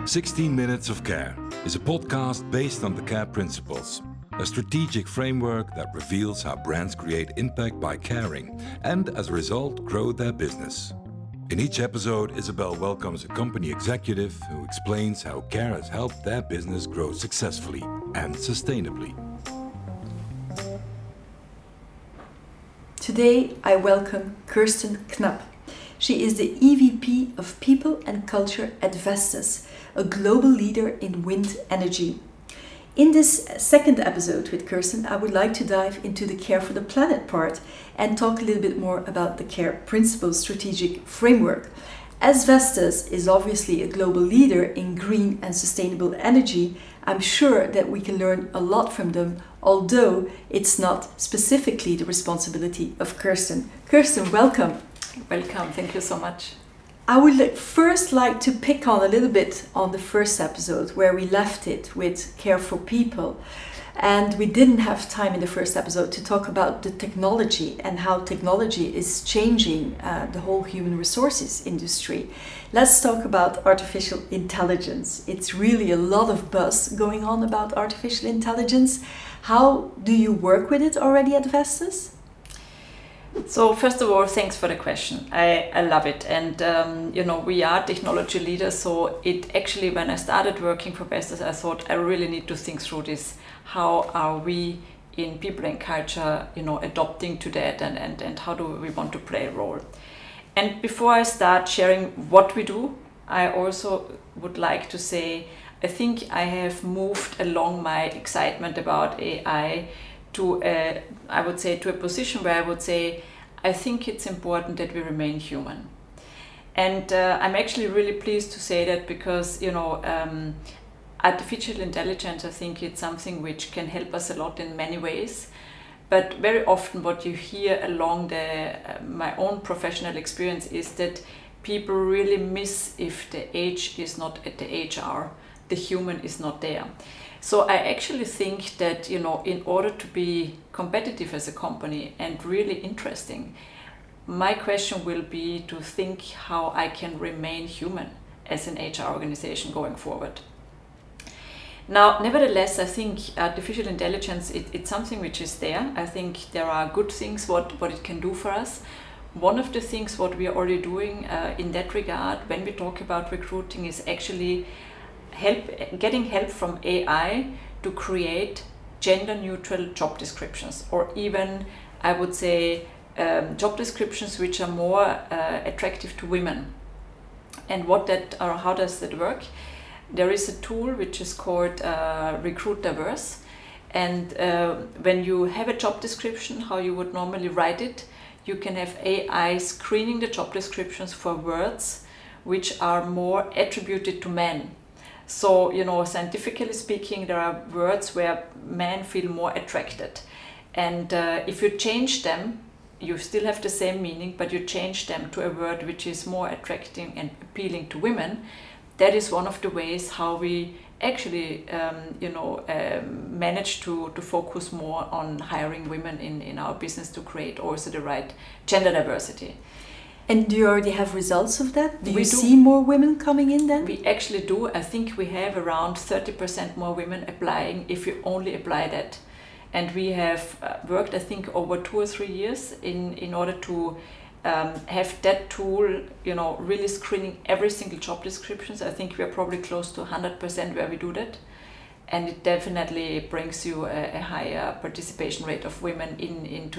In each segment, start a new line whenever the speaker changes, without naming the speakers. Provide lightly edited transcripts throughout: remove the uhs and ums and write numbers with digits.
16 Minutes of Care is a podcast based on the CARE principles, a strategic framework that reveals how brands create impact by caring and, as a result, grow their business. In each episode, Isabel welcomes a company executive who explains how CARE has helped their business grow successfully and sustainably.
Today, I welcome Kirsten Knapp. She is the EVP of People and Culture at Vestas, a global leader in wind energy. In this second episode with Kirsten, I would like to dive into the Care for the Planet part and talk a little bit more about the CARE Principles strategic framework. As Vestas is obviously a global leader in green and sustainable energy, I'm sure that we can learn a lot from them, although it's not specifically the responsibility of Kirsten. Kirsten, welcome.
Welcome, thank you so much.
I would first like to pick on a little bit on the first episode where we left it with Care for People. And we didn't have time in the first episode to talk about the technology and how technology is changing the whole human resources industry. Let's talk about artificial intelligence. It's really a lot of buzz going on about artificial intelligence. How do you work with it already at Vestas?
So first of all, thanks for the question. I love it. And, we are technology leaders. So it actually, when I started working for Vestas, I thought I really need to think through this. How are we in people and culture, adopting to that and how do we want to play a role? And before I start sharing what we do, I also would like to say, I think I have moved along my excitement about AI to a position where I would say, I think it's important that we remain human. And I'm actually really pleased to say that because, artificial intelligence, I think it's something which can help us a lot in many ways. But very often what you hear along my own professional experience is that people really miss if the H is not at the HR, the human is not there. So I actually think that, in order to be competitive as a company and really interesting, my question will be to think how I can remain human as an HR organization going forward. Now, nevertheless, I think artificial intelligence, it's something which is there. I think there are good things what it can do for us. One of the things what we are already doing in that regard when we talk about recruiting is actually getting help from AI to create gender-neutral job descriptions, or even, I would say, job descriptions which are more attractive to women. And how does that work? There is a tool which is called Recruit Diverse, and when you have a job description, how you would normally write it, you can have AI screening the job descriptions for words which are more attributed to men. So, scientifically speaking, there are words where men feel more attracted. And if you change them, you still have the same meaning, but you change them to a word which is more attracting and appealing to women. That is one of the ways how we actually, manage to focus more on hiring women in our business to create also the right gender diversity.
And do you already have results of that? Do you see more women coming in then?
We actually do. I think we have around 30% more women applying if you only apply that. And we have worked, I think, over 2 or 3 years in order to have that tool, really screening every single job descriptions. I think we are probably close to 100% where we do that. And it definitely brings you a higher participation rate of women into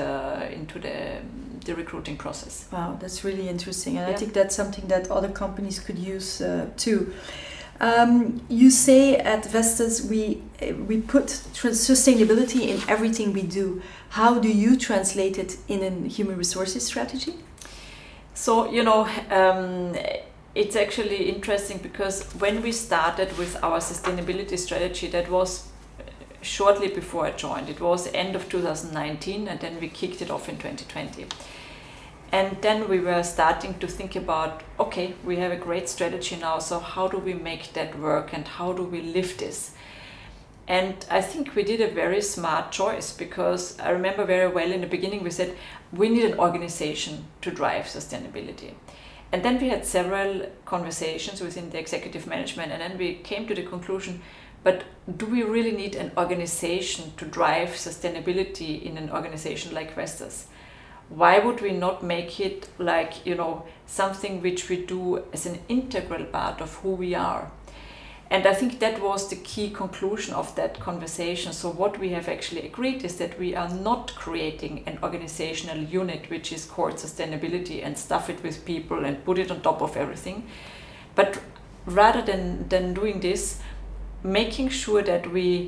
the recruiting process.
Wow, that's really interesting. And I think that's something that other companies could use too. You say at Vestas we put sustainability in everything we do. How do you translate it in a human resources strategy?
So, it's actually interesting because when we started with our sustainability strategy, that was shortly before I joined. It was the end of 2019, and then we kicked it off in 2020. And then we were starting to think about, okay, we have a great strategy now, so how do we make that work and how do we live this? And I think we did a very smart choice, because I remember very well in the beginning we said we need an organization to drive sustainability. And then we had several conversations within the executive management, and then we came to the conclusion, but do we really need an organization to drive sustainability in an organization like Vestas? Why would we not make it like, something which we do as an integral part of who we are? And I think that was the key conclusion of that conversation. So what we have actually agreed is that we are not creating an organizational unit which is called sustainability and stuff it with people and put it on top of everything. But rather than doing this, making sure that we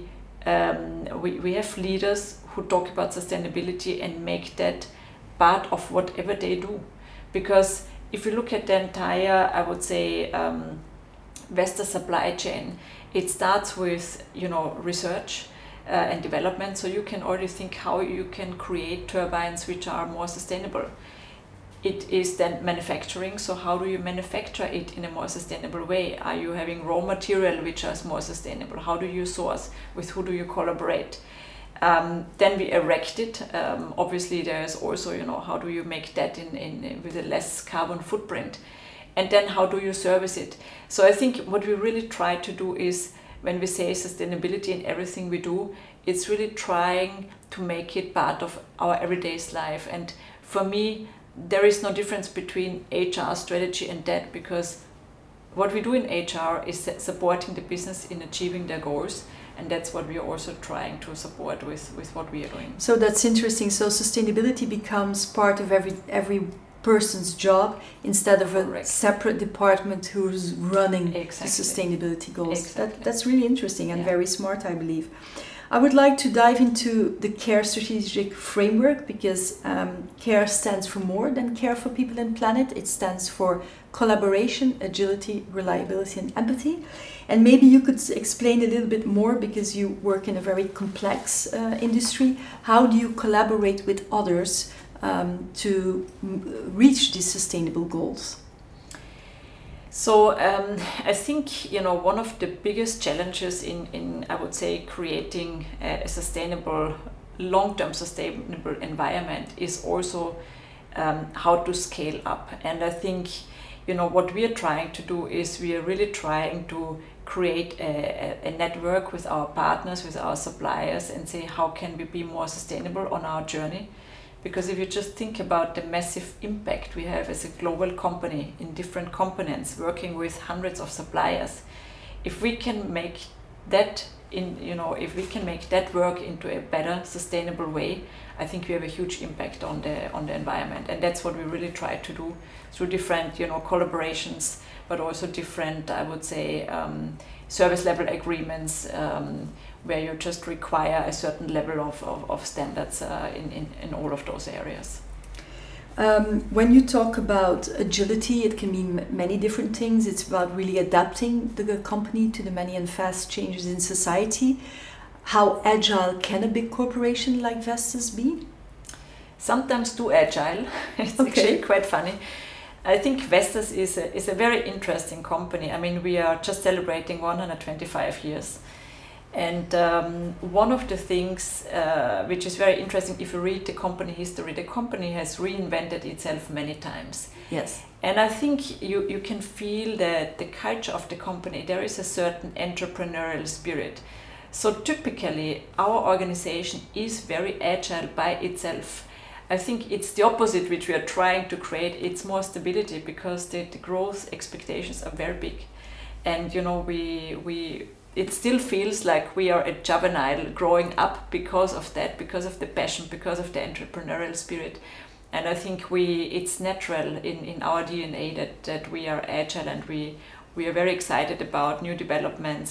have leaders who talk about sustainability and make that part of whatever they do. Because if you look at the entire, I would say, Vestas supply chain, it starts with research and development. So you can already think how you can create turbines which are more sustainable. It is then manufacturing. So how do you manufacture it in a more sustainable way? Are you having raw material which is more sustainable? How do you source? With who do you collaborate? Then we erect it. Obviously, there is also, how do you make that in with a less carbon footprint? And then how do you service it? So I think what we really try to do is, when we say sustainability in everything we do, it's really trying to make it part of our everyday life. And for me, there is no difference between HR strategy and that, because what we do in HR is supporting the business in achieving their goals. And that's what we are also trying to support with what we are doing.
So that's interesting. So sustainability becomes part of every person's job instead of a separate department who's running the sustainability goals.
Exactly.
That's really interesting and very smart, I believe. I would like to dive into the CARE strategic framework, because CARE stands for more than care for people and planet. It stands for collaboration, agility, reliability, and empathy. And maybe you could explain a little bit more, because you work in a very complex industry. How do you collaborate with others to reach these sustainable goals?
So I think one of the biggest challenges in I would say creating a sustainable, long-term sustainable environment is also how to scale up. And I think what we are trying to do is we are really trying to create a network with our partners, with our suppliers, and say how can we be more sustainable on our journey. Because if you just think about the massive impact we have as a global company in different components, working with hundreds of suppliers, if we can make that if we can make that work into a better, sustainable way, I think we have a huge impact on the environment. And that's what we really try to do through different collaborations, but also different, I would say, service level agreements, where you just require a certain level of standards in all of those areas.
When you talk about agility, it can mean many different things. It's about really adapting the company to the many and fast changes in society. How agile can a big corporation like Vestas be?
Sometimes too agile. It's actually quite funny. I think Vestas is a very interesting company. I mean, we are just celebrating 125 years. And one of the things which is very interesting, if you read the company history, the company has reinvented itself many times.
Yes.
And I think you can feel that the culture of the company, there is a certain entrepreneurial spirit. So typically our organization is very agile by itself. I think it's the opposite which we are trying to create. It's more stability, because the growth expectations are very big. And it still feels like we are a juvenile growing up because of that, because of the passion, because of the entrepreneurial spirit. And I think it's natural in our DNA that we are agile, and we are very excited about new developments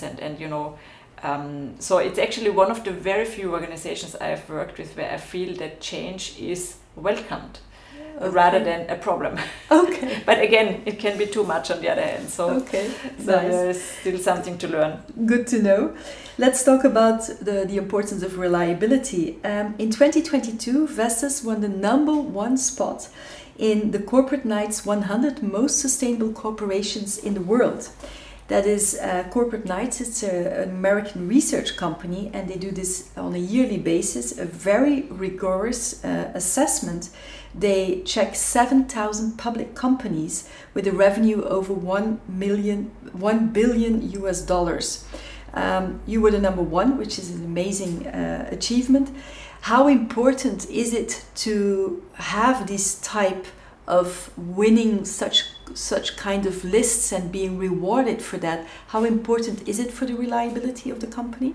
so it's actually one of the very few organizations I have worked with where I feel that change is welcomed. Rather than a problem.
Okay.
But again, it can be too much on the other hand. So
nice.
There is still something to learn.
Good to know. Let's talk about the importance of reliability. In 2022, Vestas won the #1 spot in the Corporate Knights 100 Most Sustainable Corporations in the World. That is Corporate Knights. It's an American research company, and they do this on a yearly basis, a very rigorous assessment. They check 7,000 public companies with a revenue over $1 billion US dollars. You were the number one, which is an amazing achievement. How important is it to have this type of winning such kind of lists and being rewarded for that? How important is it for the reliability of the company?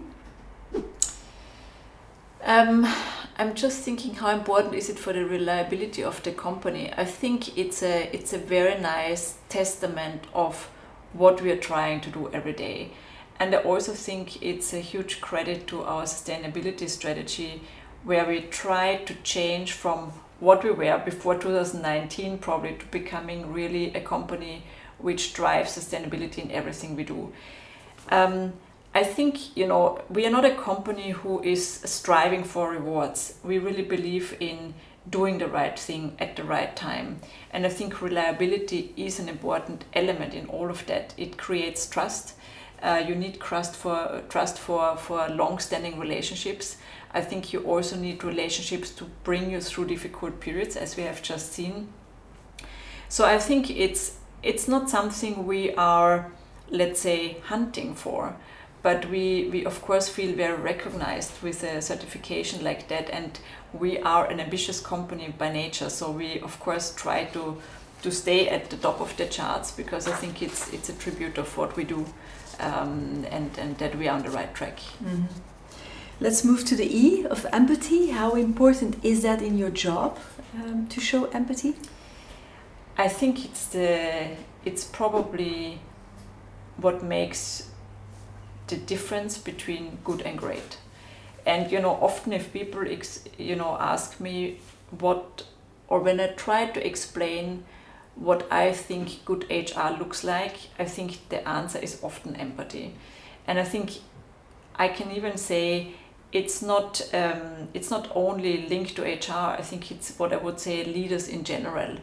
I'm just thinking, how important is it for the reliability of the company? I think it's a very nice testament of what we are trying to do every day. And I also think it's a huge credit to our sustainability strategy, where we try to change from what we were before 2019 probably to becoming really a company which drives sustainability in everything we do. I think, we are not a company who is striving for rewards. We really believe in doing the right thing at the right time. And I think reliability is an important element in all of that. It creates trust. You need trust for long-standing relationships. I think you also need relationships to bring you through difficult periods, as we have just seen. So I think it's not something we are, let's say, hunting for, but we of course feel very recognized with a certification like that, and we are an ambitious company by nature. So we of course try to stay at the top of the charts, because I think it's a tribute of what we do, and that we are on the right track.
Mm-hmm. Let's move to the E of empathy. How important is that in your job, to show empathy?
I think it's probably what makes the difference between good and great. And often if people ask me when I try to explain what I think good HR looks like, I think the answer is often empathy. And I think I can even say it's not only linked to HR. I think it's what I would say leaders in general.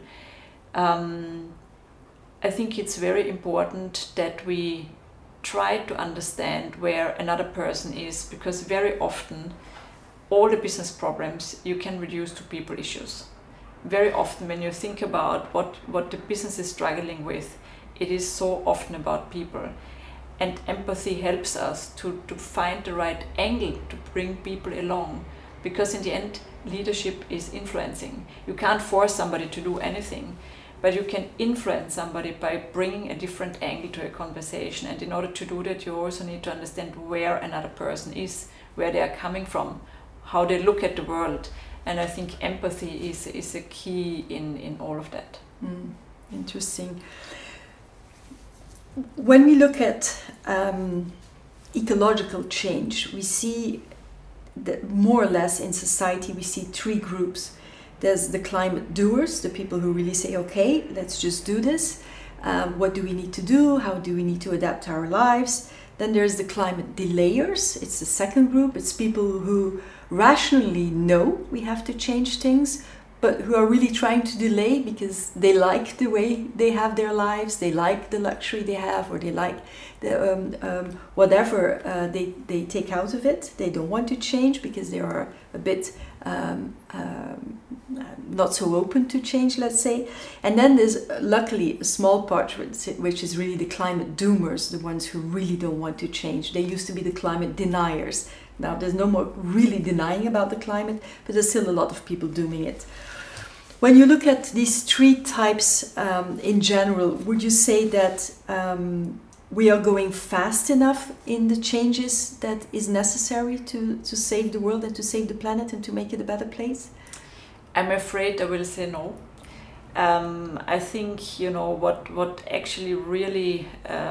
I think it's very important that we try to understand where another person is, because very often all the business problems you can reduce to people issues. Very often when you think about what the business is struggling with, it is so often about people. And empathy helps us to find the right angle to bring people along, because in the end, leadership is influencing. You can't force somebody to do anything, but you can influence somebody by bringing a different angle to a conversation. And in order to do that, you also need to understand where another person is, where they are coming from, how they look at the world. And I think empathy is a key in all of that.
Interesting. When we look at ecological change, we see that more or less in society we see three groups. There's the climate doers, the people who really say, okay, let's just do this. What do we need to do? How do we need to adapt our lives? Then there's the climate delayers. It's the second group. It's people who rationally know we have to change things, but who are really trying to delay because they like the way they have their lives, they like the luxury they have, or they like the, whatever they take out of it. They don't want to change because they are a bit not so open to change, let's say. And then there's luckily a small part which is really the climate doomers, the ones who really don't want to change. They used to be the climate deniers. Now there's no more really denying about the climate, but there's still a lot of people doing it. When you look at these three types in general, would you say that we are going fast enough in the changes that is necessary to save the world and to save the planet and to make it a better place?
I'm afraid I will say no. I think what actually really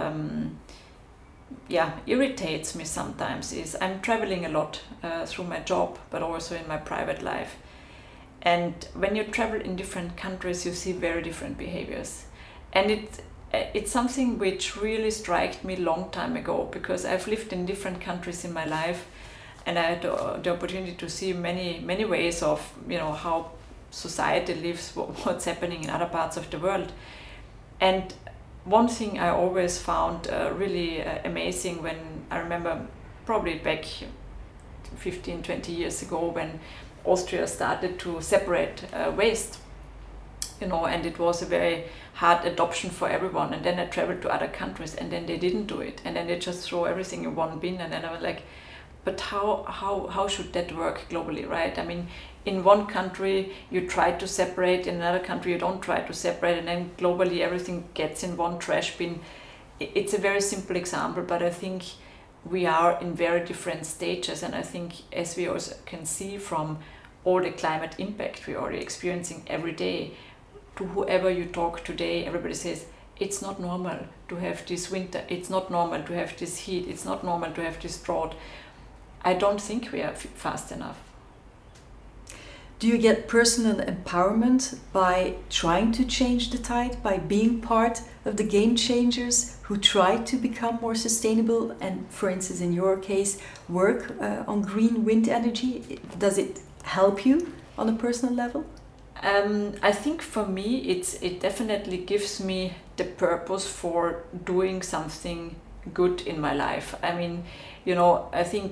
irritates me sometimes is I'm traveling a lot through my job, but also in my private life. And when you travel in different countries, you see very different behaviors. And it's something which really struck me a long time ago, because I've lived in different countries in my life, and I had the opportunity to see many ways of how society lives, what's happening in other parts of the world. And one thing I always found really amazing when I remember probably back 15, 20 years ago when Austria started to separate waste, and it was a very hard adoption for everyone. And then I traveled to other countries and then they didn't do it. And then they just throw everything in one bin. And then I was like, but how should that work globally, right? I mean, in one country you try to separate, in another country you don't try to separate, and then globally everything gets in one trash bin. It's a very simple example, but I think we are in very different stages. And I think, as we also can see from all the climate impact we're already experiencing every day, to whoever you talk today, everybody says, it's not normal to have this winter, it's not normal to have this heat, it's not normal to have this drought. I don't think we are fast enough.
Do you get personal empowerment by trying to change the tide, by being part of the game changers who try to become more sustainable and, for instance, in your case, work on green wind energy? Does it help you on a personal level?
I think for me it definitely gives me the purpose for doing something good in my life. I mean, I think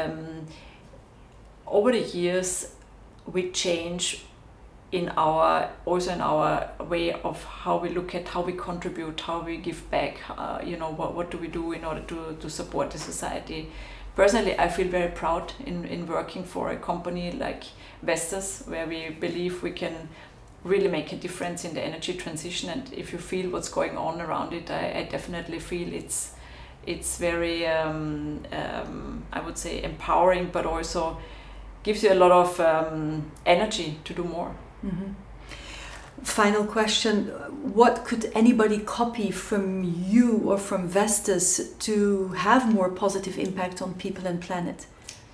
over the years we change in our way of how we look at how we contribute, how we give back, what do we do in order to support the society. Personally, I feel very proud in working for a company like Vestas, where we believe we can really make a difference in the energy transition. And if you feel what's going on around it, I definitely feel it's very, I would say, empowering, but also gives you a lot of energy to do more.
Mm-hmm. Final question, what could anybody copy from you or from Vestas to have more positive impact on people and planet?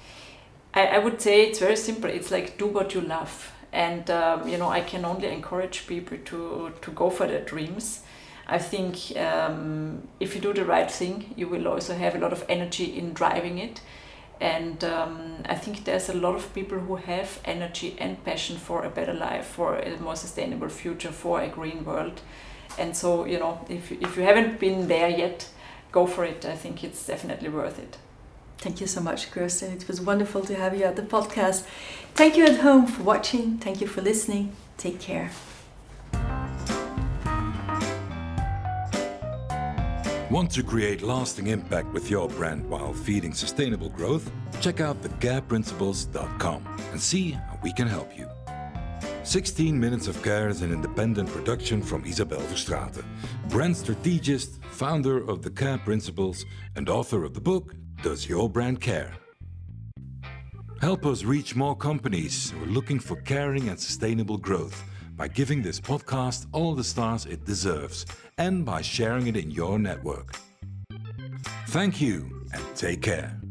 I would say it's very simple. It's like, do what you love. And, I can only encourage people to go for their dreams. I think if you do the right thing, you will also have a lot of energy in driving it. And I think there's a lot of people who have energy and passion for a better life, for a more sustainable future, for a green world. And so, if you haven't been there yet, go for it. I think it's definitely worth it.
Thank you so much, Kirsten. It was wonderful to have you at the podcast. Thank you at home for watching. Thank you for listening. Take care.
Want to create lasting impact with your brand while feeding sustainable growth? Check out thecareprinciples.com and see how we can help you. 16 Minutes of Care is an independent production from Isabel Verstraeten, brand strategist, founder of The Care Principles, and author of the book, Does Your Brand Care? Help us reach more companies who are looking for caring and sustainable growth by giving this podcast all the stars it deserves and by sharing it in your network. Thank you and take care.